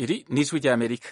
Iri ni ijwi ry'Amerika.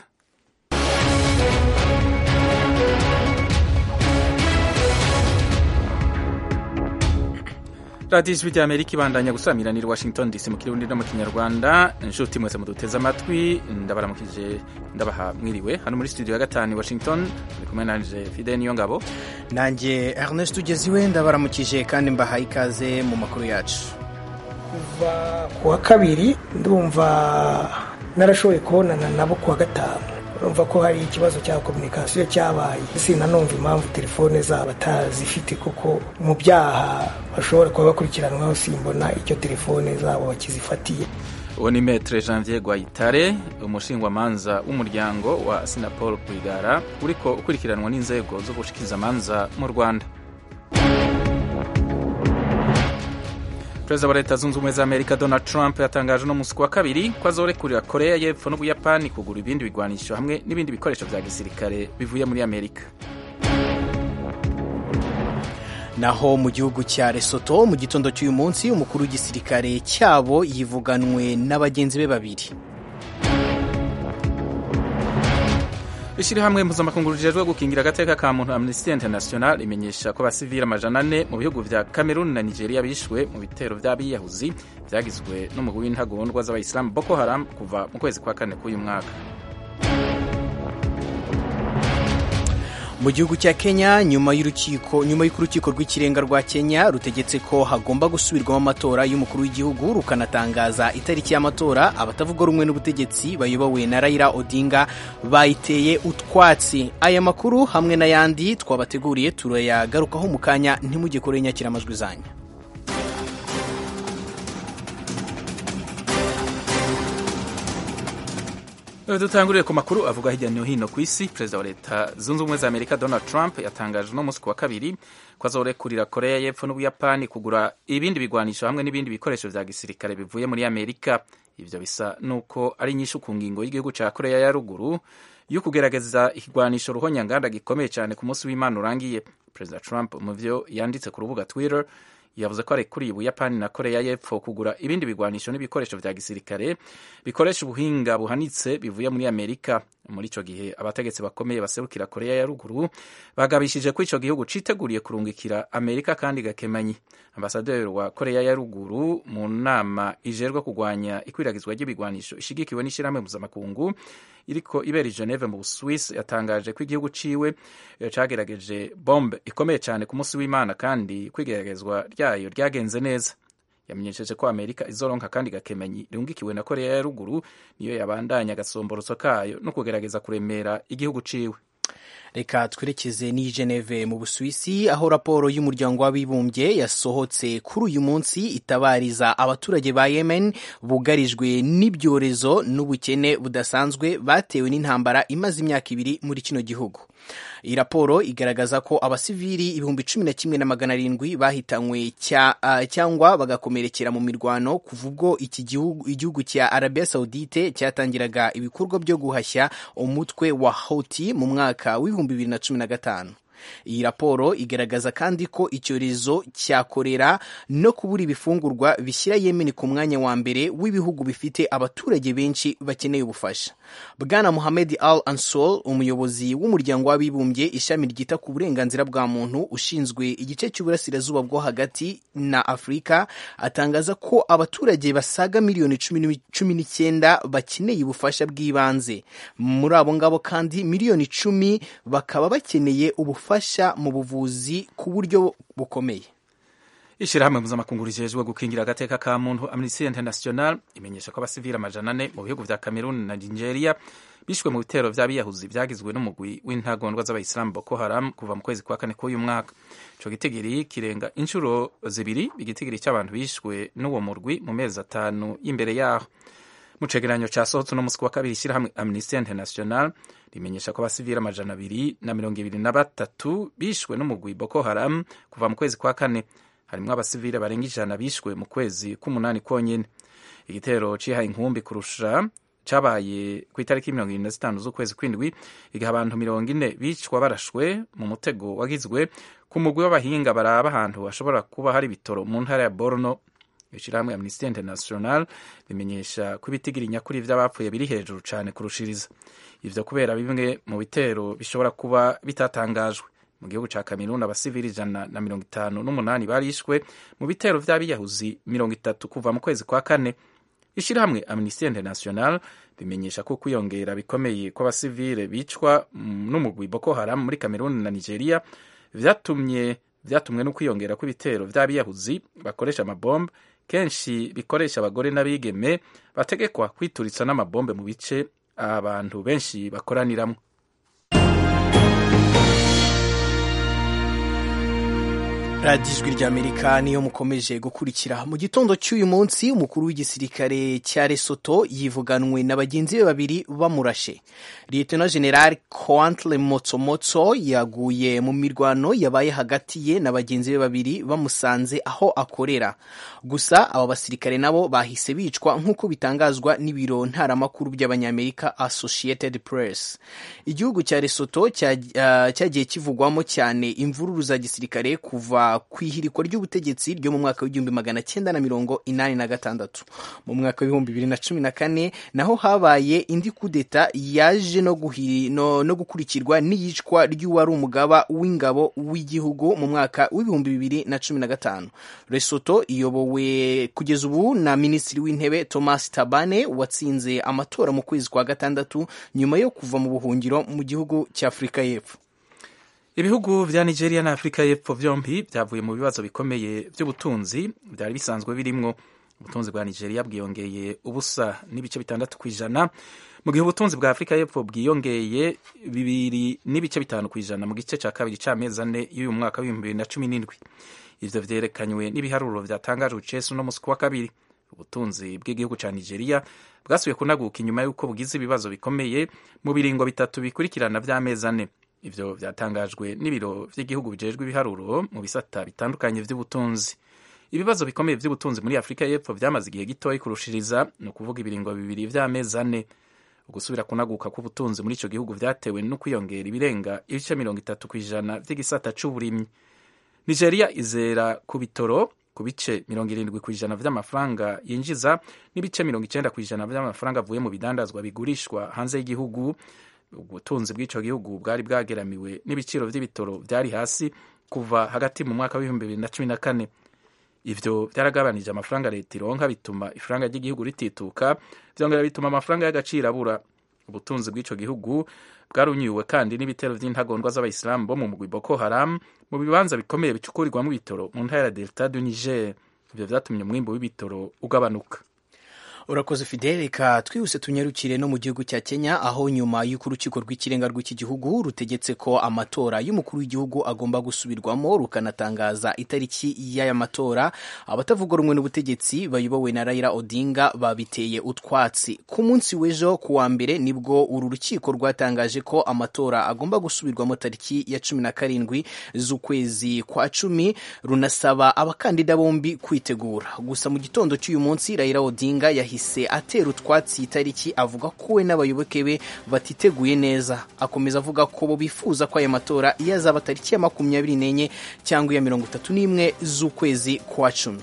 radiyo ijwi ry'Amerika ibandanya gusamiranira Washington DC mu kirundi no mu kinyarwanda. Inshuti mwese muduteze amatwi, ndabaramukije ndabaha mwiriwe hano muri studio ya 5 Washington. Muri kumwe nanje Fidel Niyongabo, nanjye Ernest Ugeziwe, ndabaramukije kandi mbahaye ikaze mu makuru yacu. Kuva kuwa kabiri ndumva narashoboye kubonana nabo kuwa gatanu. Urumva ko hari ikibazo cya communication cyabaye. Sinanumva impamvu telefone zabo batazifite, kuko mu byaha bashobora kuba bakurikiranwaho, simbona icyo telefone zabo bakizifatiye. Uwo ni Maître Janvier Gwayitare, umushingwamanza w'umuryango wa Sinapol Rwigara uriko ukurikiranwa n'inzego zo gushikiza amanza mu Rwanda. Perezida wa Leta Zunze Ubumwe za Amerika Donald Trump yatangaje no musi wa kabiri ko azorekurira Korea y'Epfo n'Ubuyapani kugura ibindi bigwanisho hamwe n'ibindi bikoresho vya gisirikare bivuye muri Amerika. Naho mu gihugu cya Lesotho mu gitondo cy'uyu munsi umukuru w'igisirikare cyabo yivuganwe n'abagenzi be babiri. Ishirahamwe mpuzamakungu rijejwe gukingira agateka ka muntu Amnesty International imenyesha ko abasivili 400 mu bihugu vya Cameroon na Nigeria bishwe mu bitero vy'abiyahuzi vyagizwe n'umugwi w'intagondwa z'abayisilamu Boko Haram kuva mu kwezi kwa 4 k'uyu mwaka. Mu gihugu cya Kenya nyuma y'urukiko rw'ikirenga rwa Kenya rutegetse ko hagomba gusubirwamo amatora y'umukuru w'igihugu, rukanatangaza itariki y'amatora, abatavuga rumwe n'ubutegetsi bayobowe na Raila Odinga bayiteye utwatsi. Aya makuru hamwe n'ayandi twabateguriye turayagarukaho mu kanya, ntimujye kure nyakira amajwi zanyu. Dutangurire ku makuru avuga hirya no hino ku isi. Perezida wa Leta Zunze Ubumwe za Amerika Donald Trump yatangaje no musi wa kabiri ko azorekurira Korea y'Epfo n'Ubuyapani kugura ibindi bigwanisho hamwe n'ibindi bikoresho vya gisirikare bivuye muri Amerika. Ivyo bisa nuko ari nyishu ku ngingo y'igihugu ca Korea ya ruguru yo kugerageza ikigwanisho ruhonyanganda gikomeye cyane ku munsi w'Imana urangiye. Perezida Trump mu vyo yanditse ku rubuga Twitter yavuze ko arekuriye Ubuyapani na Korea y'Epfo kugura ibindi bigwanisho n'ibikoresho vya gisirikare bikoresha ubuhinga buhanitse bivuye muri Amerika. Muri ico gihe abategetsi bakomeye baserukira Korea ya ruguru bagabishije ko ico gihugu citeguriye kurungikira Amerika kandi gakemanyi. Ambasaderi wa Korea ya ruguru mu nama ijerwe kugwanya ikwiragizwa ry'ibigwanisho ishigikiwe n'ishirahamwe mpuzamakungu iriko ibera i Geneve mu Swiss yatangaje ko igihugu ciwe cagerageje bombe ikomeye cyane ku munsi w'Imana kandi kwigeragezwa ryayo ryagenze neza. Yamenyesheje ko Amerika izoronka kandi gakemanyi rirungikiwe na Korea ya ruguru niyo yabandanya gasomborotso kayo no kugerageza kuremera igihugu ciwe. Reka twerekeze ni Geneve mu Busuwisi, aho raporo y'umuryango w'abibumbye yasohotse kuri uyu munsi itabariza abaturage ba Yemen bugarijwe n'ibyorezo n'ubukene budasanzwe batewe n'intambara imaze imyaka 2 muri kino gihugu. Iyi raporo igaragaza ko abasivili 11,700 bahitanywe cyangwa bagakomerekera mu mirwano kuva ubwo igihugu cya Arabia Saudite cyatangiraga ibikorwa byo guhashya umutwe wa Houthi mu mwaka wa 2015. Iyi raporo igaragaza kandi ko icyorezo cya kolera no kubura ibifungurwa bishyira Yemen ku mwanya wa mbere w'ibihugu bifite abaturage benshi bakeneye ubufasha. Bwana Mohamed Al Ansol, umuyobozi w'umuryango w'abibumbye ishami ryita ku burenganzira bwa muntu ushinzwe igice cy'uburasirazuba bwo hagati na Afrika, atangaza ko abaturage basaga miliyoni 19 bakeneye ubufasha bw'ibanze. Muri abo ngabo kandi miliyoni 10 bakaba bakeneye ubufasha mu buvuzi ku buryo bukomeye. Ishirahamwe mpuzamakungu rijejwe gukingira agateka ka muntu Amnesty International imenyesha ko abasivili 400 mu bihugu vya Cameroon na Nigeria bishwe mu bitero vy'abiyahuzi vyagizwe n'umugwi w'intagondwa z'abayisilamu Boko Haram kuva mu kwezi kwa 4 k'uyu mwaka. Ico gitigiri kirenga inshuro zibiri igitigiri cy'abantu bishwe n'uwo murwi mu mezi 5 imbere yaho. Mu cegeranyo casohotse no musi wa kabiri ishirahamwe Amnesty International rimenyesha ko abasivili 223 bishwe n'umugwi Boko Haram kuva mu kwezi kwa 4. Harimwo abasivile barenga 100 bishwe mu kwezi k'umunani konyene. Igitero cihaye inkumbi kurusha cabaye ku itariki 25 z'ukwezi kw'indwi, igihe abantu 40 bicwa barashwe mu mutego wagizwe ku mugwi w'abahinga baraba ahantu hashobora kuba hari bitoro mu ntara ya Borno. ishirahamwe Amnesty International rimenyesha ko ibitigiri nyakuri vy'abapfuye biri hejuru cane kurushiriza. Ivyo kubera bimwe mu bitero bishobora kuba bitatangajwe. Mu gihugu ca Cameroon abasivili 158 barishwe mu bitero vy'abiyahuzi 30 kuva mu kwezi kwa kane. Ishirahamwe Amnesty International bimenyesha ko kwiyongera bikomeye kw'abasivile bicwa n'umugwi Boko Haram muri Cameroon na Nigeria vyatumwe no kwiyongera kw'ibitero vy'abiyahuzi bakoresha amabombe, kenshi bikoresha abagore n'abigeme bategekwa kwituritsa n'amabombe mu bice abantu benshi bakoraniramwo. radiyo ijwi ry'Amerika niyo mukomeje gukurikira. Mu gitondo cy'uyu munsi umukuru w'igisirikare cya Lesotho yivuganwe na bagenzi be babiri bamurashe. Lieutenant General Coantle Motsomotso yaguye mu mirwano yabaye hagati ye na bagenzi be babiri bamusanze aho akorera. Gusa aba basirikare nabo bahise bicwa nk'uko bitangazwa n'ibiro ntaramakuru by'Abanyamerika Associated Press. Igihugu cya Lesotho cyagiye kivugwamo cyane imvururu za gisirikare kuva kwihirikwa ry'ubutegetsi ryo mu mwaka w'1986. Mu mwaka w'2014 naho habaye indi kudeta yaje no gukurikirwa n'iyicwa ry'uwari umugaba w'ingabo w'igihugu mu mwaka w'2015. Lesotho iyobowe kugeza ubu na Minisitiri w'Intebe Thomas Tabane watsinze amatora mu kwezi kwa gatandatu nyuma yo kuva mu buhungiro mu gihugu cya Afurika y'Epfo. Ibihugu vya Nigeria na Afrika y'Epfo vyombi vyavuye mu bibazo bikomeye vy'ubutunzi vyari bisanzwe birimwo. Ubutunzi bwa Nigeria bwiyongeye ubusa n'ibice 6%, mu gihe ubutunzi bwa Afrika y'Epfo bwiyongeye 2.5% mu gice ca kabiri c'amezi ane y'uyu mwaka w'2017. Ivyo vyerekanywe n'ibiharuro vyatangajwe Cesu no musi wa kabiri. Ubutunzi bw'igihugu ca Nigeria bwasubiye kunaguka inyuma y'uko bugize ibibazo bikomeye mu biringo bitatu bikurikirana vy'amezi ane. Ivyo vyatangajwe n'ibiro vy'igihugu bijejwe ibiharuro mu bisata bitandukanye vy'ubutunzi. Ibibazo bikomeye vy'ubutunzi muri Afrika y'Epfo vyamaze igihe gitoyi kurushiriza, no kuvuga ibiringo bibiri vy'amezi ane. Ugusubira kunaguka kw'ubutunzi muri ico gihugu vyatewe no kwiyongera ibirenga ibice 30% vy'igisata c'uburimyi. Nigeria izera ku bitoro ku bice 70% vy'amafaranga yinjiza n'ibice 90% vy'amafaranga avuye mu bidandazwa bigurishwa hanze y'igihugu. Ubutunzi bw'ico gihugu bwari bwageramiwe n'ibiciro vy'ibitoro vyari hasi kuva hagati mu mwaka w'2014. Ivyo vyaragabanije amafaranga leta ironka, bituma ifaranga ry'igihugu ritituka, vyongera bituma amafaranga y'agaciro abura. Ubutunzi bw'ico gihugu bwarunyuwe kandi n'ibitero vy'intagondwa z'abayisilamu bo mu mugwi Boko Haram mu bibanza bikomeye bicukurirwamo ibitoro mu ntara ya Delta du Niger. Ivyo vyatumye umwimbu w'ibitoro ugabanuka. Urakoze Fidel, reka twihuse tunyarukire no mu gihugu cya Kenya, aho nyuma y'uko urukiko rw'ikirenga rw'iki gihugu rutegetse ko amatora y'umukuru w'igihugu agomba gusubirwamo rukanatangaza itariki y'aya matora, abatavuga rumwe n'ubutegetsi bayobowe na Raila Odinga babiteye utwatsi. Ku munsi w'ejo ku wa mbere nibwo uru rukiko rwatangaje ko amatora agomba gusubirwamo tariki ya 17 z'ukwezi kwa 10, runasaba abakandida bombi kwitegura. Gusa mu gitondo cy'uyu munsi Raila Odinga yahise atera utwatsi itariki, avuga ko we n'abayoboke be batiteguye neza. Akomeza avuga ko bo bifuza ko aya matora yazaba tariki ya 24 cyangwa ya 31 z'ukwezi kwa 10.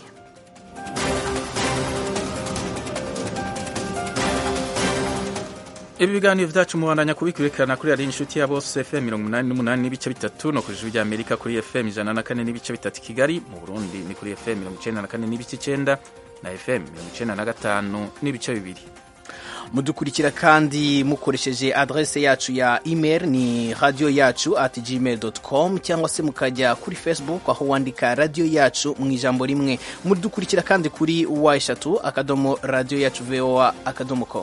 Ibi biganiro vyacu mubandanya kubikurikirana kuri Radio Inshuti ya Bose FM 88 n'ibice bitatu, no kuri Ijwi ry'Amerika kuri FM 104 n'ibice bitatu Kigali. Mu Burundi ni kuri FM 94 n'ibice 9 na FM 95 n'ibice bibiri. Mudukurikira kandi mukoresheje adresse yacu ya email ni radioyacu@gmail.com, cyangwa se mukajya kuri Facebook aho wandika radio yacu mu ijambo rimwe. Mudukurikira kandi kuri y3@radioyacu.voa.com.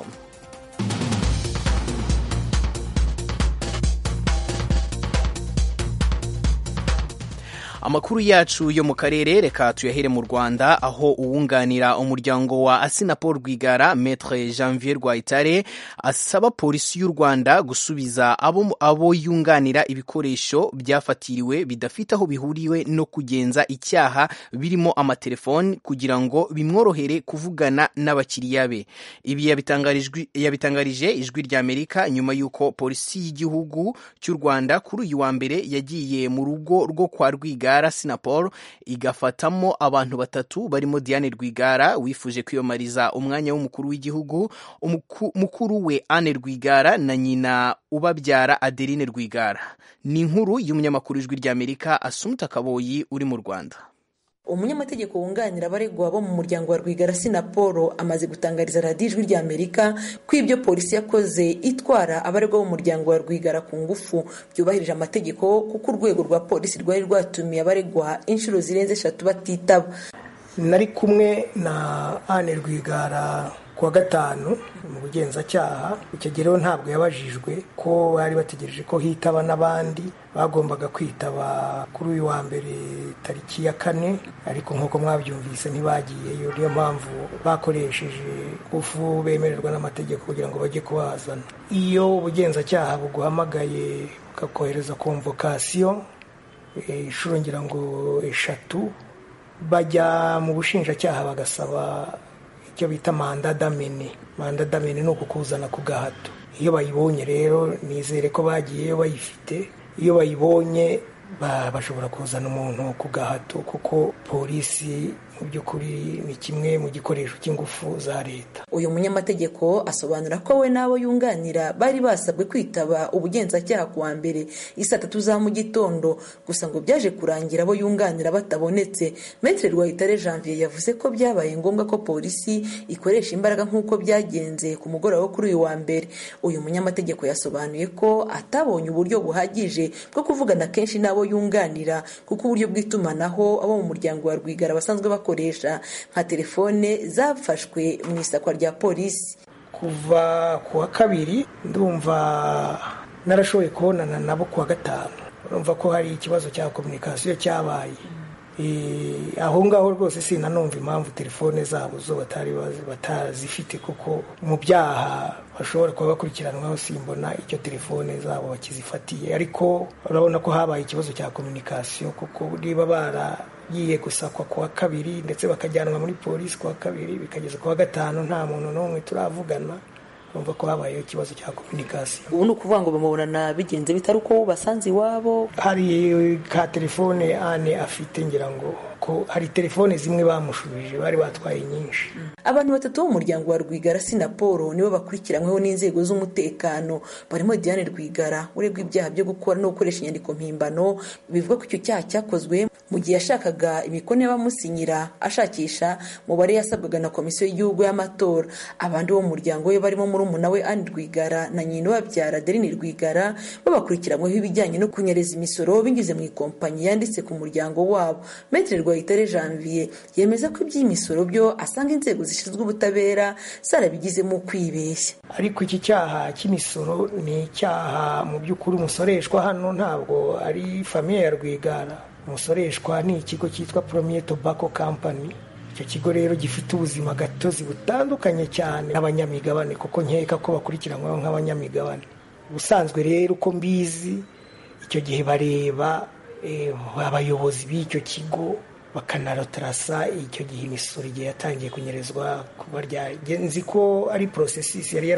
Amakuru yacu yo mu karere reka tuyahere mu Rwanda, aho uwunganira umuryango wa Assinapol Rwigara Maître Janvier Rwayitare asaba polisi y'u Rwanda gusubiza abo yunganira ibikoresho byafatiriwe bidafite aho bihuriwe no kugenza icyaha, birimo amatelefoni, kugira ngo bimworohere kuvugana n'abakiriya be. Ibi yabitangarije Ijwi ry'Amerika nyuma y'uko polisi y'igihugu cy'u Rwanda kuri uyu wa mbere yagiye mu rugo rwo kwa Rwigara Rwigara Sinapol igafatamo abantu batatu barimo Diane Rwigara wifuje kwiyamamariza umwanya w'umukuru w'igihugu, mukuru we Anne Rwigara na nyina ubabyara Adeline Rwigara. Ni inkuru y'umunyamakuru w'Ijwi ry'Amerika Assumpta Kaboyi uri mu Rwanda. Umunyamategeko wunganira abaregwa bo mu muryango wa Rwigara Sinapol amaze gutangariza radiyo Ijwi ry'Amerika ko ibyo polisi yakoze itwara abaregwa bo mu muryango wa Rwigara ku ngufu byubahirije amategeko, kuko urwego rwa polisi rwari rwatumiye abaregwa inshuro zirenze 3 batitaba. Nari kumwe na Anne Rwigara kuwa gatanu mu bugenzacyaha. Icyo gihe rero ntabwo yabajijwe ko bari bategereje ko hitaba n'abandi bagombaga kwitaba kuri uyu wa mbere tariki ya 4, ariko nk'uko mwabyumvise ntibagiyeyo. Niyo mpamvu bakoresheje ufu bemererwa n'amategeko kugira ngo bajye kubazana. Iyo ubugenzacyaha buguhamagaye bukakohereza convocation inshuro ngira ngo 3, bajya mu bushinjacyaha bagasaba icyo bita mandat d'amener. Mandat d'amener ni ukukuzana ku gahato. Iyo bayibonye rero nizere ko bagiyeyo bayifite. Iyo bayibonye bashobora kuzana umuntu ku gahato, kuko polisi mu by'ukuri ni kimwe mu gikoresho cy'ingufu za leta. Uyu munyamategeko asobanura ko we n'abo yunganira bari basabwe kwitaba ubugenzacyaha kuwa mbere 3:00 za mu gitondo, gusa ngo byaje kurangira abo yunganira batabonetse. Maître Rwayitare Janvier yavuze ko byabaye ngombwa ko polisi ikoresha imbaraga nk'uko byagenze ku mugoroba wo kuri uyu wa mbere. Uyu munyamategeko yasobanuye ko atabonye uburyo buhagije bwo kuvugana kenshi n'abo yunganira, kuko uburyo bw'itumanaho abo mu muryango wa Rwigara basanzwe bakoresha nka telefone zafashwe mu isakwa rya polisi. Kuva kuwa 2 ndumva narashoboye kubonana nabo kuwa 5. Urumva ko hari ikibazo cya communication cyabaye. Aho ngaho rwose sinanumva impamvu telefone zabo zo batazifite, kuko mu byaha bashobora kuba bakurikiranwaho simbona icyo telefone zabo bakizifatiye. Ariko urabona ko habaye ikibazo cya communication, kuko niba baragiye gusakwa kuwa 2 ndetse bakajyanwa muri polisi kuwa 2 bikageza kuwa 5 nta muntu n'umwe turavugana, urumva ko habaye ikibazo cya communication. Ubu ni ukuvuga ngo bamubonana bigenze bitari uko basanze iwabo. Hari ka telefone Anne afite, ngira ngo ko hari telefone zimwe bamushubije, bari batwaye nyinshi. Abantu batatu bo mu muryango wa Rwigara Sinapol nibo bakurikiranyweho n'inzego z'umutekano, barimo Diane Rwigara uregwa ibyaha byo gukora no gukoresha inyandiko mpimbano. Bivuga ko icyo cyaha cyakozwe mu gihe yashakaga imikono y'abamusinyira ashakisha mubare yasabwaga na Komisiyo y'Igihugu y'Amatora. Abandi bo mu muryango we barimo murumuna we Anne Rwigara na nyina ubabyara Adeline Rwigara babakurikiranyweho ibijyanye no kunyereza imisoro binyuze mu ikompanyi yanditse ku muryango wabo. Maître Rwayitare Janvier yemeza ko iby'imisoro byo asanga inzego zishinzwe ubutabera zarabigizemo kwibeshya. Ariko iki cyaha cy'imisoro ni icyaha mu by'ukuri umusoreshwa hano ntabwo ari famille ya Rwigara. Umusoreshwa ni ikigo cyitwa Premier Tobacco Company. Icyo kigo rero gifite ubuzima gatozi butandukanye cyane n'abanyamigabane, kuko nkeka ko bakurikiranyweho nk'abanyamigabane. Ubusanzwe rero uko mbizi, icyo gihe bareba abayobozi b'icyo kigo bakanarotarasa icyo gihe imisoro igihe yatangiye kunyerezwa kuba nzi ko ari processus yari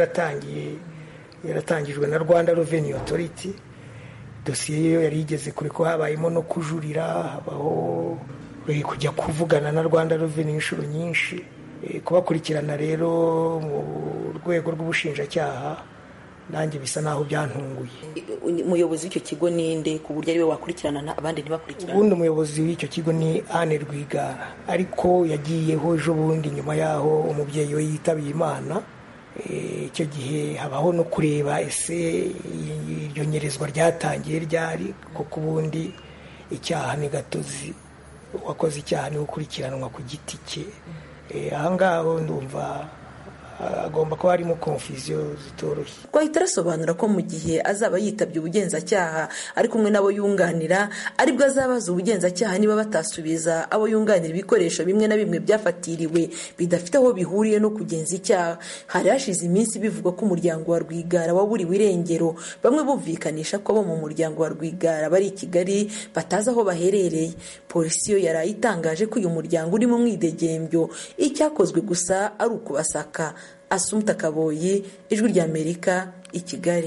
yaratangijwe na Rwanda Revenue Authority. Dosiye yo yari igeze kuri ko habayemo no kujurira, habaho kujya kuvugana na Rwanda Revenue inshuro nyinshi. Kubakurikirana rero mu rwego rw'ubushinjacyaha nanjye bisa naho byantunguye. Umuyobozi w'icyo kigo ninde ku buryo ari we wakurikirana abandi ntibakurikirana? Ubundi umuyobozi w'icyo kigo ni Anne Rwigara, ariko yagiyeho ejo bundi nyuma yaho umubyeyi we yitabiye Imana. Icyo gihe habaho no kureba ese iryo nyerezwa ryatangiye ryari, kuko ubundi icyaha ni gatozi, wakoze icyaha ni gukurikiranwa ku giti cye. Ahangaho ndumva agomba kuba harimo confusion zitoroshye. Rwahita arasobanura ko mu gihe azaba yitabye ubugenzacyaha ari kumwe n'abo yunganira, aribwo azabaza ubugenzacyaha niba batasubiza abo yunganira ibikoresho bimwe na bimwe byafatiriwe bidafite aho bihuriye no kugenza icyaha. Hari hashize iminsi bivugwa ko umuryango wa Rwigara waburiwe irengero, bamwe bumvikanisha ko abo mu muryango wa Rwigara bari i Kigali batazi aho baherereye. Polisi yo yari itangaje ko uyu muryango uri mu mwidegembyo, icyakozwe gusa ari ukubasaka. Assumpta Kaboyi, Ijwi ry'Amerika, i Kigali.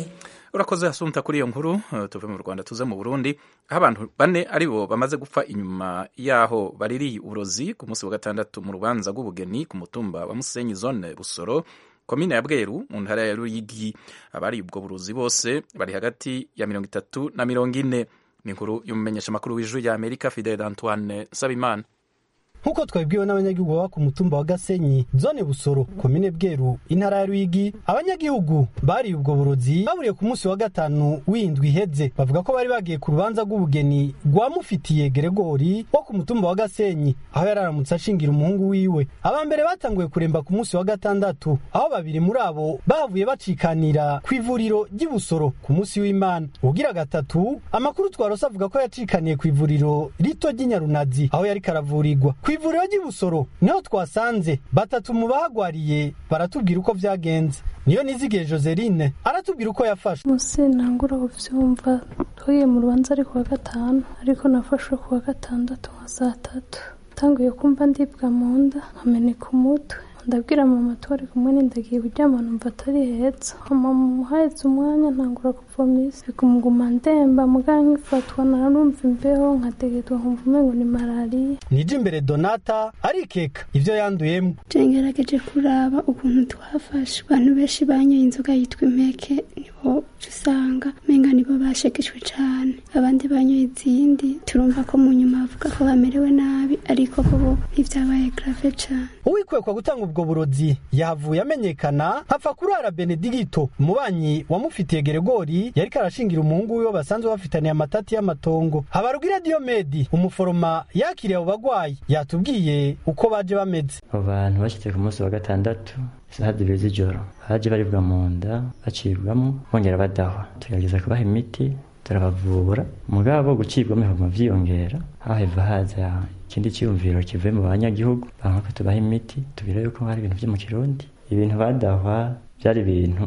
urakoze Asumta kuri iyo nkuru. Tuve mu Rwanda tuze mu Burundi aho abantu 4 aribo bamaze gupfa inyuma yaho baririye uburozi ku munsi wa gatandatu mu rubanza rw'ubugeni ku mutumba wa Musenyi zone Busoro komine ya Bweru mu ntara ya Ruyigi. Abari ubwo burozi bose bari hagati ya 30 na 40. Ni inkuru y'umumenyesha makuru w'Ijwi ya Amerika Fidel Antoine Sabimana. Nkuko twabibwiwe n'abanyagihugu baba ku mutumba wa Gasenyi zone Busoro komine Bweru intara ya Ruyigi, abanyagihugu bari ubwo burozi baburiye ku munsi wa gatanu w'indwi iheze. Bavuga ko bari bagiye ku rubanza rw'ubugeni rwa Mufitiye Gregori wo ku mutumba wa Gasenyi aho yararamutse ashingira umuhungu wiwe. Abambere batanguye kuremba ku munsi wa gatandatu aho babiri muri abo bavuye bacikanira ku ivuriro ry'Ibusoro ku munsi w'Imana. Ugira gatatu amakuru twarose avuga ko yacikaniye ku ivuriro rito ry'Inyarunazi aho yari karavurirwa. Kw'ivuriro ry'Ibusoro niho twasanze batatu mu bahagwariye baratubwira uko vyagenze. Niyo Nizige Joseline aratubwira uko yafashe. Muse ntangura kuvyumva twagiye mu rubanza ari kuwa gatanu ariko nafashwe kuwa gatandatu nka saa 3. Tanguye kumva ndibwa mu nda nkameneka umutwe. Ndabwira mama twari kumwe n'indagiye kuryama numva atari heza. Mama haheze umwanya ntangura kuvomisa bikumuguma ndemba muganga ifatwa narumva imbeho nkategedwa nkumva umengo ni malaria. Nije imbere Donata arikeka ivyo yanduyemo. Ngerageje kuraba ukuntu twafashe abantu benshi banyoye inzoga yitwa impeke nibo usanga menga nibo bashekeshwe cyane. Abandi banyoye izindi turumva ko mu nyuma avuga ko bamerewe nabi ariko bo ivyabaye grave cyane. Uwikwekwa gutanga ubwo burozi yahavuye amenyekana hapfa kurara Benedicto umubanyi wa Mufitiye Gregori yari karashingira umuhungu wiwe basanzwe bafitaniye amatati y'amatongo. Habarugira Diomedi umuforoma yakiriye abo bagwayi yatubwiye uko baje bameze. Abantu bashitse ku munsi wa gatandatu isaha 2 z'ijoro baje baribwa mu nda bacibwamo bongera badahwa. Tugerageza kubaha imiti turabavura mugabo gucibwamo hava vyiyongera haheva haza ikindi cyumviro kivuye mu banyagihugu banka ko tubaha imiti tubire yuko hari ibintu byo mu Kirundi. Ibintu badahwa byari ibintu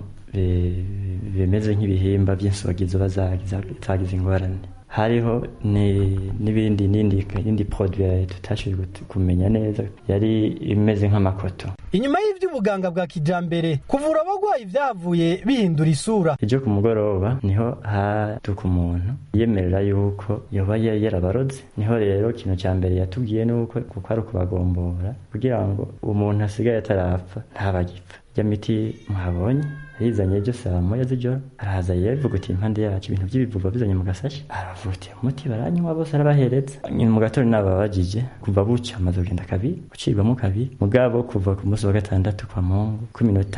bimeze nk'ibihimba by'insogizo bazagize ingorane. Hariho n'ibindi produit tutashobora kumenya neza yari imeze nk'amakoto. Inyuma y'ivy'ubuganga bwa kijambere kuvura abagwayi vyavuye bihindura isura. Ejo ku mugoroba niho haduka umuntu yemerera yuko yoba yarabaroze. Niho rero kino cya mbere yatubwiye nuko kuko ari kubagombora kugira ngo umuntu asigaye atarapfa ntabagipfa. Ya miti muhabonye yizanye ejo saa 1 z'ijoro araza yevuga uti impande yacu ibintu by'ibivuva bizanye mu gasashi aravuga umuti baranywa bose arabahereza. Nyine mu gatondo nababajije kuva buca amaze kugenda kabiri gucibwamo kabiri mugabo kuva ku munsi wa gatandatu kwa Mungu ku minota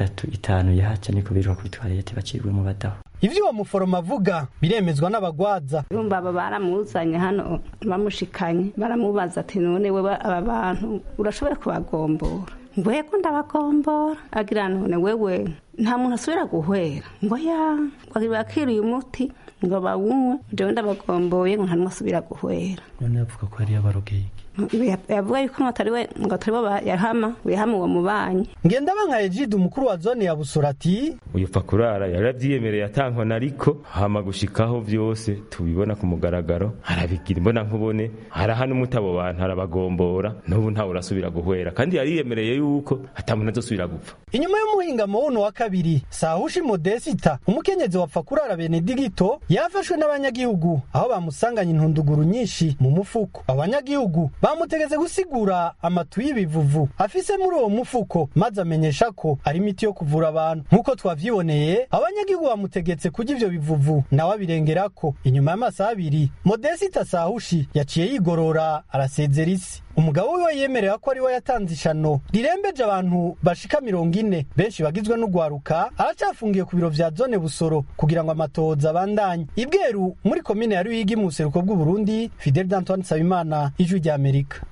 3-5 yahaca niko biruka ku toilette bacibwe mu badaho. Ivyo wa muforoma avuga biremezwa n'abagwaza. Urumva aba baramuzanye hano bamushikanye baramubaza ati none wewe aba bantu urashobora kubagombora? Ngwe ko ndabagombora agira none wewe nta muntu asubira guhwera ngo ya bakiriye umuti ngo bawunywe jewe ndabagomboye ngo nta muntu asubira guhwera. None avuga ko ari abarogeye yavuga yuko ngo atari bo yahama uwo mubanyi. Ngendaba Egide umukuru wa zone ya Busoro ati uyu pfa kurara yaravyiyemereye atankona ariko hama gushikaho vyose tubibona ku mugaragaro arabigira imbona nkubone harahana umutabo bantu arabagombora n'ubu ntawe urasubira guhwera kandi yariyemereye yuko atamuntu azosubira gupfa. Inyuma y'umuhingamo wuno wa kabiri Sahushi Modesita umukenyezi wa pfa kurara Benedicto yafashwe n'abanyagihugu aho bamusanganye intunduguru nyinshi mu mufuko. Abanyagihugu bamutegeze gusigura amatu y'ibivuvu afise muri uwo mufuko maze amenyesha ko ari imiti yo kuvura abantu. Nkuko twavyiboneye abanyagihugu bamutegetse kujya ivyo bivuvu nawe abirengerako. Inyuma y'amasaha 2 Modesita Sahushi yaciye yigorora arasezera isi. Umugabo wiwe yemerera ko ari we yatanze ishano rirembeje abantu bashika 40 benshi bagizwe n'ugwaruka aracafungiye ku biro vya zone Busoro kugira ngo amatoza abandanye. Ibweru muri komine ya Ruyigi mu seruko bw'u Burundi, Fidel Antoine Sabimana, Ijwi rya Amerika.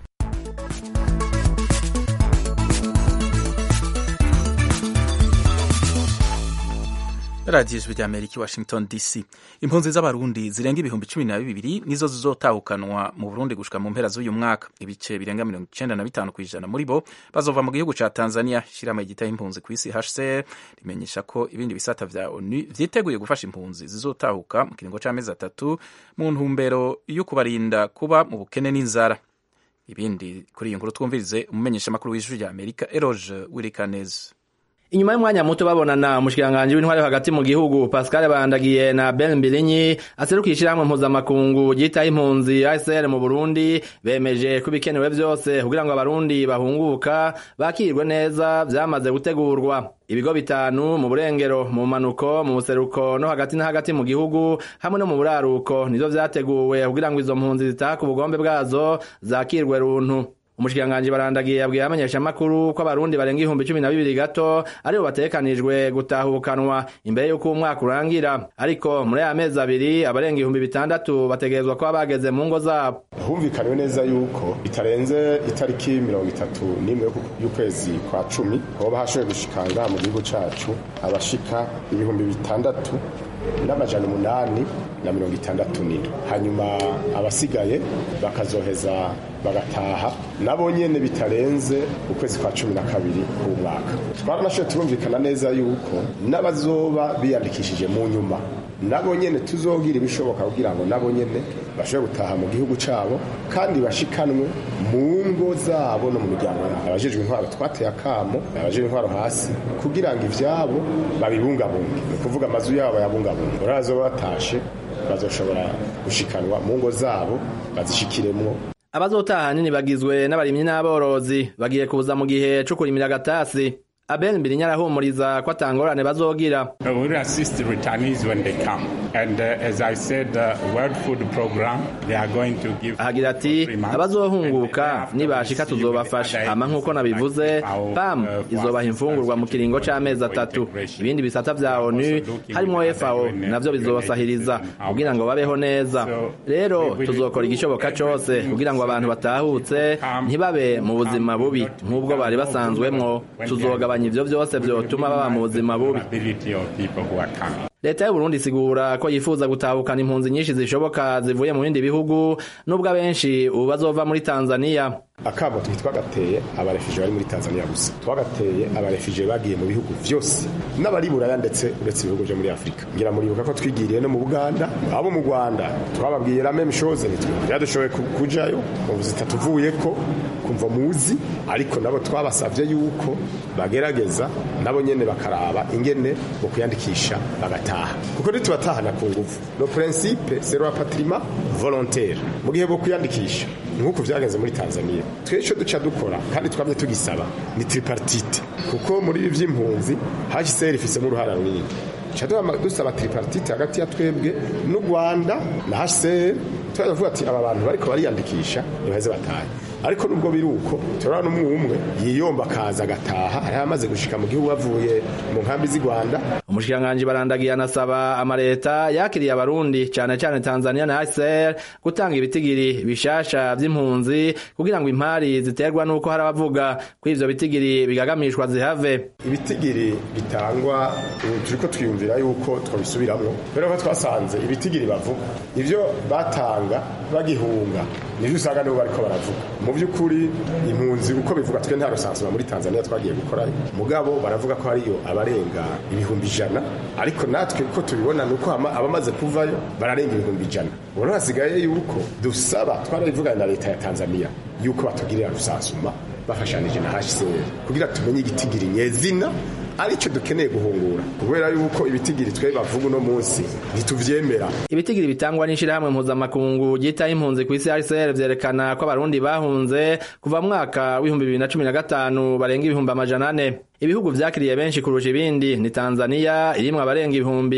Radio Ijwi rya Amerika Washington DC. Impunzi z'abarundi zirenga 12,000 nizo zizotahukanwa mu Burundi gushika mu mpera z'uyu mwaka. Ibice birenga 95% muri bo bazova mu gihugu ca Tanzania. Shirama igita impunzi kw'isi HCR rimenyesha ko ibindi bisata vya ONU vyiteguye gufasha impunzi zizotahuka mu kiringo c'amezi 3 mu ntumbero yo kubarinda kuba mu bukene n'inzara. Ibindi kuri iyi nkuru twumvirize umumenyesha makuru w'Ijwi rya Amerika Eroge Wirikanez. Inyuma y'umwanya muto babonana umushikiranganje w'intwari hagati mu gihugu Pascal Bandagiye na Ben Mbilinyi aserukira ishyirahamwe mpuzamakungu ryitaho impunzi ASR mu Burundi bemeje ko bikenewe vyose kugira ngo abarundi bahunguka bakirwe neza vyamaze gutegurwa. Ibigo bitanu mu burengero, mu manuko, mu buseruko no hagati na hagati mu gihugu hamwe no mu buraruko nivyo vyateguwe kugira ngo izo mpunzi zitaha ku bugombe bwazo zakirwe runtu. Umushikiranganje Barandagiye yabwiye abamenyesha makuru ko abarundi barenga 12,000 gato aribo batekanijwe gutahukanwa imbere y'uko umwaka urangira, ariko muri aya mezi abiri abarenga 6,000 bategerezwa kuba bageze mu ngo zabo. Humvikaniwe neza yuko itarenze itariki 31 y'ukwezi kwa 10 aho bahashoboye gushikanga mu gihugu cacu abashika 6,000 n'amajana 867, hanyuma abasigaye bakazoheza bagataha nabo nyene bitarenze ukwezi kwa 12 k'umwaka. Twaranashoboye turumvikana neza yuko n'abazoba biyandikishije mu nyuma nabo nyene tuzogira ibishoboka kugira ngo nabo nyene bashobore gutaha mu gihugu cabo kandi bashikanwe mu ngo zabo no mu miryango yabo. Abajejwe intwaro twateye akamo abajejwe intwaro hasi kugira ngo ivyabo babibungabunge, ni kuvuga amazu yabo yabungabunge, urazoba batashe bazoshobora gushikanwa mu ngo zabo bazishikiremwo. Abazotaha nini bagizwe n'abarimyi n'aborozi bagiye kuza mu gihe cyo kurimira gatasi. Abel Mbilinyi arahumuriza ko atangorane bazogira. We will assist the returnees when they come. And as I said, World Food Program, they are going to give... Ahagira ati, abazohunguka nibashika tuzobafasha. Hama nk'uko nabivuze, PAM izobaha imfungurwa mu kiringo c'amezi 3. Ibindi bisata vya ONU, harimo FAO, navyo bizobasahiriza kugira ngo babeho neza. Rero tuzokora igishoboka cose kugira ngo abantu batahutse ntibabe mu buzima bubi nk'ubwo bari basanzwemwo. Tuzogabanya ivyo vyose vyotuma baba mu buzima bubi. Leta y'u Burundi isigura ko yifuza gutahukana impunzi nyinshi zishoboka zivuye mu bindi bihugu nubwo abenshi ubu bazova muri Tanzania. Akabo twagateye abarefugee bari muri Tanzania gusa, twagateye abarefugee bagiye mu bihugu vyose n'abari Buraya ndetse uretse ibihugu byo muri Afrika. Ngira muribuka ko twigiriye no mu Buganda, abo mu Rwanda twababwiye la même chose, byadushoboye kujayo mu zitatuvuye ko kumva muzi, ariko nabo twabasavye yuko bagerageza nabo nyene bakaraba ingene mu kuyandikisha bagataha, kuko ntitubatahana ku nguvu. Le principe c'est le rapatriement volontaire. Mu gihe bo kuyandikisha nk'uko vyagenze muri Tanzania, twesho duca dukora kandi twamye tugisaba ni tripartite, kuko muri ivy'impunzi HCR ifise mu ruhara runini. Chadwa dusaba tripartite hagati ya twebwe n'u Rwanda na HCR, twavuga ati aba bantu bariko bariyandikisha baheze bataye. Ariko nubwo biruko turana umwe yiyomba kaza gataha ari amaze gushika mu gihugu bavuye mu nkambi z'i Rwanda. Umushikiranganje Barandagiye anasaba amareta yakiriye abarundi cyane cyane Tanzania na HCR gutanga ibitigiri bishasha vy'impunzi kugira ngo impari ziterwa nuko hari abavuga ko ivyo bitigiri bigagamishwa zihave. Ibitigiri bitangwa turiko twiyumvira yuko twabisubiramwo, rero ko twasanze ibitigiri bavuga ivyo batanga bagihunga nivyo usanga nibo bariko baravuga. Mu by'ukuri impunzi uko bivuga twe nta rusansuma muri Tanzania twagiye gukora, mugabo baravuga ko hariyo abarenga 100,000, ariko natwe uko tubibona nuko abamaze kuvayo bararenga 100,000. Ubu hasigaye yuko dusaba twarabivugana na leta ya Tanzania yuko batugirira rusansuma bafashanije na HCR kugira tumenye igitigiri nyezina arico dukeneye guhungura, kubera yuko ibitigiri twe bavuga no munsi ntituvyemera. Ibitigiri bitangwa n'ishirahamwe mpuzamakungu ryitaho impunzi ku isi HCR vyerekana ko abarundi bahunze kuva mwaka w'2015 barenga 400,000. Ibihugu vyakiriye benshi kurusha ibindi ni Tanzania irimwe abarenga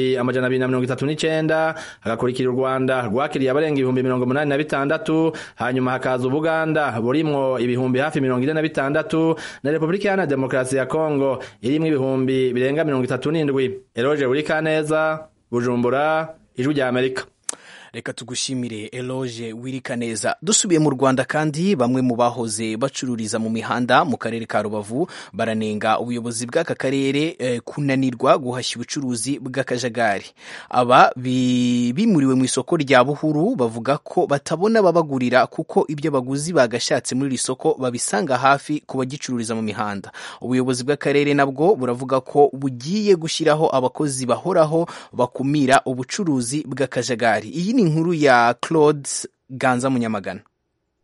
239, hagakurikira u Rwanda rwakiriye abarenga 86, hanyuma hakaza Uganda burimwo ibihumbi hafi 46 na Republika ya Demokarasi ya Kongo irimwe ibihumbi birenga 37. Eloge Wirikaneza, Bujumbura, Ijwi rya Amerika. Reka tugushimire Eloge Wirikaneza. Dusubiye mu Rwanda kandi bamwe mu bahoze bacururiza mu mihanda mu karere ka Rubavu baranenga ubuyobozi bw'aka karere kunanirwa guhashya ubucuruzi bw'akajagari. Aba bimuriwe mu isoko rya Buhuru bavuga ko batabona babagurira kuko ibyo baguzi bagashatse muri iri soko babisanga hafi ku bagicururiza mu mihanda. Ubuyobozi bw'akarere nabwo buravuga ko bugiye gushyiraho abakozi bahoraho bakumira ubucuruzi bw'akajagari. Iyi ni inkuru ya Claude Ganza Munyamagana.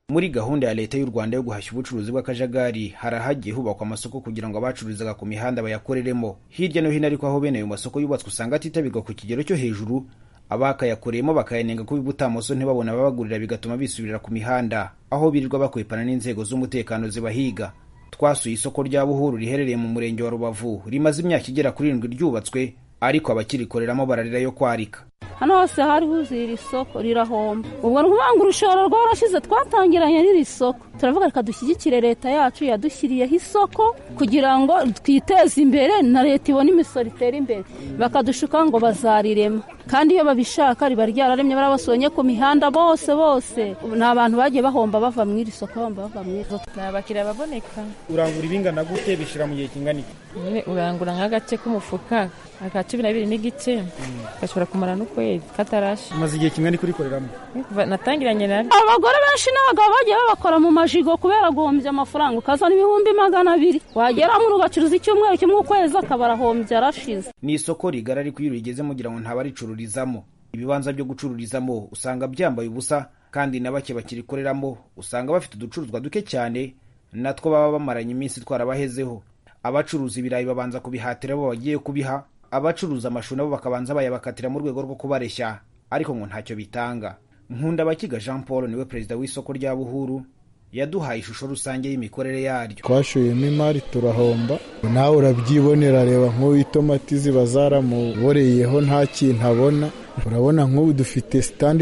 muri gahunda ya leta y'u Rwanda yo guhashya ubucuruzi bw'akajagari harahagiye hubakwa amasoko kugira ngo abacururizaga ku mihanda bayakoreremo. Hirya no hino ariko aho bene ayo masoko yubatswe usanga atitabirwa ku kigero cyo hejuru, abakayakoreyemo bakayanenga ko ibutamoso ntibabona ababagurira bigatuma bisubirira ku mihanda aho birirwa bakwepana n'inzego z'umutekano zibahiga. Twasuye isoko rya Buhuru riherereye mu murenge wa Rubavu rimaze imyaka igera kuri 7 ryubatswe, ariko abakirikoreramo bararira yo kwarika. Hano hose hari huzuye iri soko rirahomba. Ubwo nkubanga urushoro rwarashize twatangiranye n'iri soko. Turavuga reka dushyigikire leta yacu yadushyiriyeho isoko kugira ngo twiteze imbere na leta ibone imisoro itera imbere. Bakadushuka ngo bazarirema. Kandi iyo babishaka riba ryararemye barabasonye ku mihanda bose. Nta bantu bagiye bahomba bava mu iri soko, bava mu iri soko. Nabakira baboneka. Urangura ibingana gute bishira mu gihe kingana iki? Urangura nk'agace k'umufuka aka 12 n'igice gashobora kumara n'ukwezi katarashi. Maze igihe kingana kurikoreramo. Natangiranye nari. Abagore benshi n'abagabo bagiye babakora mu majigo kubera guhombya amafaranga ukazana 200,000. Wagera mu rugacuruza icyumweru kimwe ukwezi akabarahombya arashize. Ni isoko rigara ariko iyo rigeze mugira ngo ntabaricururizamo. Ibibanza byo gucururizamo usanga byambaye ubusa kandi nabake bakirikoreramo usanga bafite uducuruzwa duke cyane natwo baba bamaranye iminsi twarabahezeho. Abacuruza ibirayi babanza kubihatira bo bagiye kubiha, abacuruza amashu nabo bakabanza bayabakatira mu rwego rwo kubareshya, ariko ngo ntacyo bitanga. Nkundabakiga Jean Paul niwe perezida w'isoko rya Buhuru, yaduhaye ishusho rusange y'imikorere yaryo. Twashoyemo imari turahomba, nawe urabyibonera, reba nk'uwitomati ziba zaramuboreyeho nta kintu abona. Urabona nk'ubu dufite standi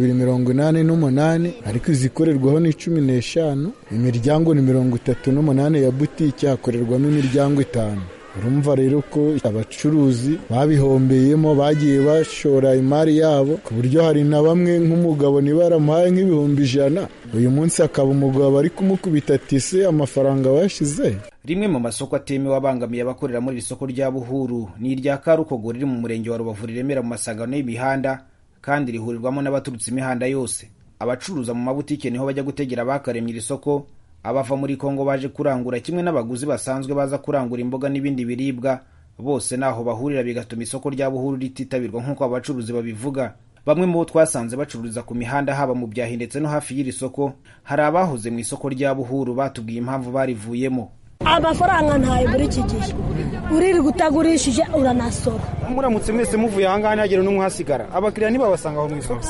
288 ariko izikorerwaho ni 15, imiryango ni 38 ya butike hakorerwamo imiryango 5. Urumva rero ko abacuruzi babihombeyemo bagiye bashora imari yabo ku buryo hari na bamwe nk'umugabo niba yaramuhaye nk'ibihumbi 100 uyu munsi akaba umugabo ari kumukubita tise amafaranga bashize. Rimwe mu masoko atemewe abangamiye abakorera muri isoko rya Buhuru ni irya Karukogo riri mu murenge wa Rubavu riremera mu masangano y'imihanda kandi rihurirwamo n'abaturutse imihanda yose. Abacuruza mu mabutike niho bajya gutegera bakaremye iri soko, abava muri Kongo baje kurangura kimwe n'abaguzi basanzwe baza kurangura imboga n'ibindi biribwa, bose naho bahurira bigatuma isoko rya Buhuru rititabirwa nk'uko abacuruzi babivuga. Bamwe mu bo twasanze bacururiza ku mihanda haba mu byahi ndetse no hafi y'iri soko, hari abahoze mu isoko rya Buhuru batubwiye impamvu barivuyemo. Amafaranga ntayo muri iki gihe uriri gutagurishije uranasora. Muramutse mwese muvuye ahangaha ntagire n'umwe hasigara, abakiriya ntibabasanga aho mu isoko.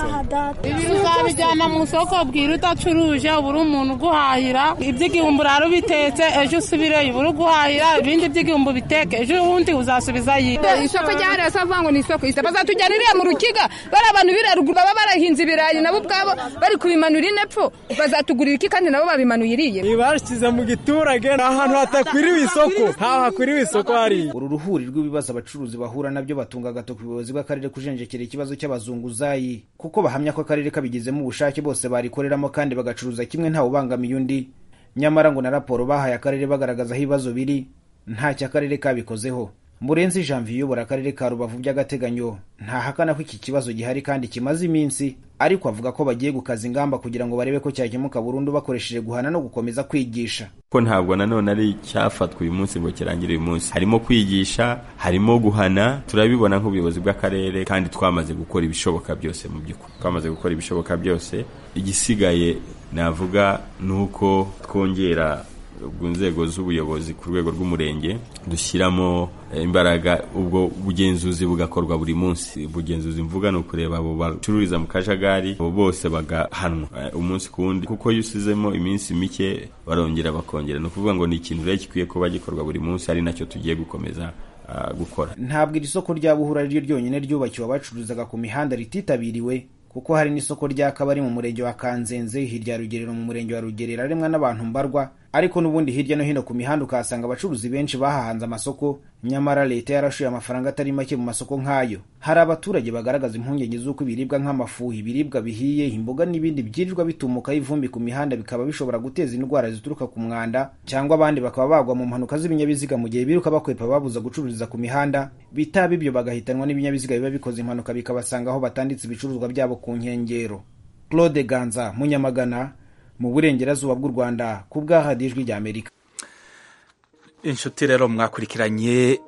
Uzabijyana mu soko bwira utacuruje ubura umuntu guhahira iby'igihumbi raro bitetse ejo usubireyo ubura guhahira ibindi by'igihumbi biteke ejo ubundi uzasubiza yita. Isoko ryahariwe savuga ngo ni isoko ise bazatujyanira mu rukiga bari abantu biraruguru baba barahinze ibirayi nabo bwabo bari kubimanura inepfo bazatugurira iki kandi nabo babimanuye iriye. Ibashize mu giturage ahantu hatakwiriwe isoko hakwiriwe isoko hari. Uru ruhuri rw'ibibazo abacuruzi bahura nabyo batunga agatoki ubuyobozi bw'akarere kujenjekera ikibazo cy'abazunguzayi kuko bahamya ko akarere kabigizemo ubushake bose barikoreramo kandi bagacuruza kimwe ntawe ubangamiye undi. Nyamara ngo na raporo bahaye akarere bagaragaza aho ibibazo biri ntacyo akarere kabikozeho. Murenzi Janvier uyobora akarere ka Rubavu by'agateganyo ntahakana ko iki kibazo gihari kandi kimaze iminsi, ariko avuga ko bagiye gukaza ingamba kugira ngo barebe ko cyakemuka burundu bakoresheje guhana no gukomeza kwigisha. Ko ntabwo nanone ari cyafatwa uyu munsi ngo kirangire uyu munsi, harimo kwigisha, harimo guhana. Turabibona nk'ubuyobozi bw'akarere kandi twamaze gukora ibishoboka byose. Mu by'ukuri twamaze gukora ibishoboka byose, igisigaye navuga nuko twongera inzego z'ubuyobozi ku rwego rw'umurenge dushyiramo imbaraga, ubwo bugenzuzi bugakorwa buri munsi. Ubugenzuzi mvuga no kureba abo bacururiza mu kajagari abo bose bagahanwa umunsi ku wundi, kuko iyo usizemo iminsi mike barongera bakongera. No kuvuga ngo ni ikintu rero gikwiye kuba gikorwa buri munsi, ari nacyo tugiye gukomeza gukora. Ntabwo iri soko rya Buhuru ari ryo ryonyine ryubakiwe abacururizaga ku mihanda rititabiriwe, kuko hari n'isoko rya Kabari mu murenge wa Kanzenze, hirya ya Rugerero mu murenge wa Rugerero aremwa n'abantu mbarwa, ariko n'ubundi hirya no hino ku mihanda ukahasanga abacuruzi benshi bahahanze amasoko, nyamara leta yarashuye amafaranga atari make mu masoko nk'ayo. Hari abaturage bagaragaza impungenge z'uko ibiribwa nk'amafu, ibiribwa bihiye, imboga n'ibindi byirirwa bitumuka ivumbi ku mihanda bikaba bishobora guteza indwara zituruka ku mwanda, cyangwa abandi bakaba bagwa mu mpanuka z'ibinyabiziga mu gihe biruka bakwepa babuza gucururiza ku mihanda, bitaba ibyo bagahitanwa n'ibinyabiziga biba bikoze impanuka bikabasanga aho batanditse ibicuruzwa byabo ku nkengero. Claude Ganza, Munyamagana, mu burengerazuba bw'u Rwanda, ku bwa Radio Ijwi ry'Amerika. Inshuti rero mwakurikiranye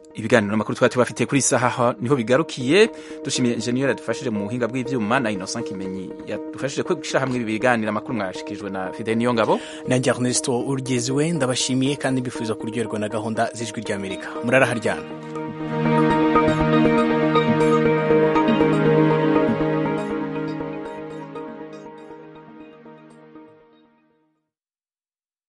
ibiganiro n'amakuru twari tubafitiye kuri saha niho bigarukiye. Dushimiye engineer yadufashije mu buhinga bw'ivyuma na Innocent Kimenyi yadufashije gushira hamwe ibi biganiro amakuru mwashikijwe na Fidel Niyongabo na Ernesto Urgeziwe. Ndabashimiye kandi mbifuza kuryoherwa na gahunda z'ijwi ry'Amerika. Murara haryana.